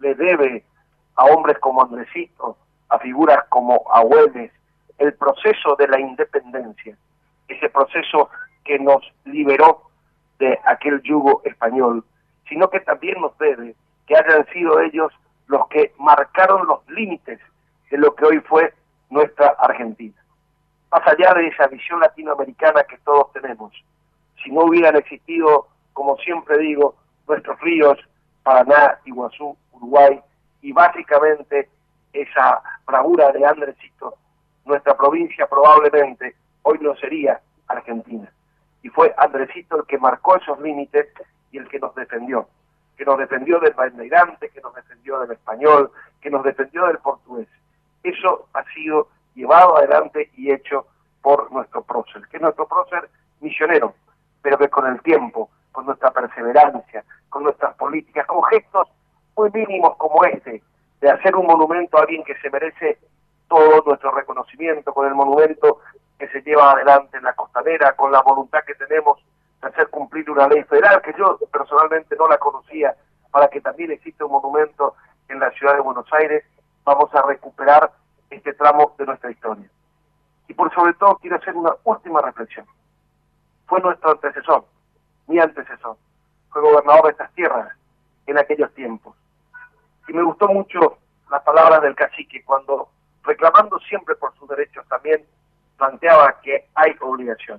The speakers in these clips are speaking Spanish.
le debe a hombres como Andresito, a figuras como Agüemes, el proceso de la independencia, ese proceso que nos liberó de aquel yugo español, sino que también nos debe que hayan sido ellos los que marcaron los límites de lo que hoy fue nuestra Argentina. Más allá de esa visión latinoamericana que todos tenemos, si no hubieran existido, como siempre digo, nuestros ríos, Paraná, Iguazú, Uruguay, y básicamente esa bravura de Andresito, nuestra provincia probablemente hoy no sería Argentina. Y fue Andresito el que marcó esos límites y el que nos defendió del bandeirante, que nos defendió del español, que nos defendió del portugués. Eso ha sido llevado adelante y hecho por nuestro prócer, que es nuestro prócer misionero, pero que con el tiempo, con nuestra perseverancia, con nuestras políticas, con gestos muy mínimos como este, de hacer un monumento a alguien que se merece todo nuestro reconocimiento, con el monumento que se lleva adelante en la costanera, con la voluntad que tenemos de hacer cumplir una ley federal, que yo personalmente no la conocía, para que también exista un monumento en la ciudad de Buenos Aires, vamos a recuperar este tramo de nuestra historia. Y por sobre todo quiero hacer una última reflexión. Fue nuestro antecesor, mi antecesor, fue gobernador de estas tierras en aquellos tiempos. Y me gustó mucho las palabras del cacique, cuando, reclamando siempre por sus derechos, también planteaba que hay obligación.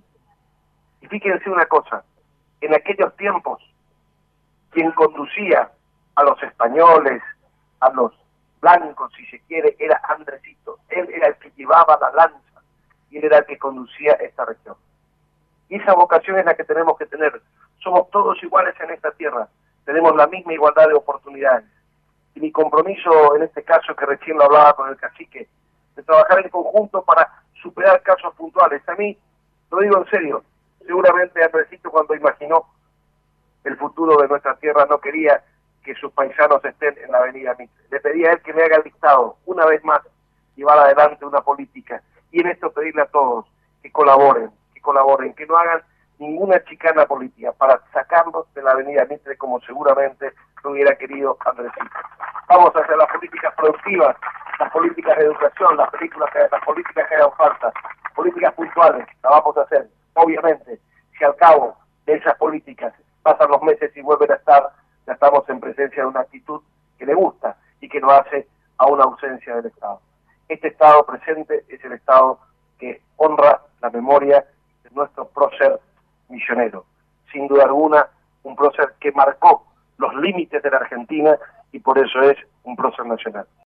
Y fíjense una cosa, en aquellos tiempos, quien conducía a los españoles, a los blancos, si se quiere, era Andresito. Él era el que llevaba la lanza y él era el que conducía esta región. Y esa vocación es la que tenemos que tener. Somos todos iguales en esta tierra, tenemos la misma igualdad de oportunidades. Y mi compromiso, en este caso que recién lo hablaba con el cacique, de trabajar en conjunto para superar casos puntuales. A mí, lo digo en serio, seguramente Andresito, cuando imaginó el futuro de nuestra tierra, no quería que sus paisanos estén en la avenida Mitre. Le pedí a él que me haga el dictado, una vez más, llevar adelante una política. Y en esto pedirle a todos que colaboren, que no hagan ninguna chicana política para sacarlos de la avenida Mitre, como seguramente lo hubiera querido Andresito. Vamos a hacer las políticas productivas, las políticas de educación, las políticas que hagan falta, políticas puntuales, las vamos a hacer. Obviamente, si al cabo de esas políticas pasan los meses y vuelven a estar, ya estamos en presencia de una actitud que le gusta y que no hace a una ausencia del Estado. Este Estado presente es el Estado que honra la memoria de nuestro prócer misionero. Sin duda alguna, un prócer que marcó los límites de la Argentina y por eso es un prócer nacional.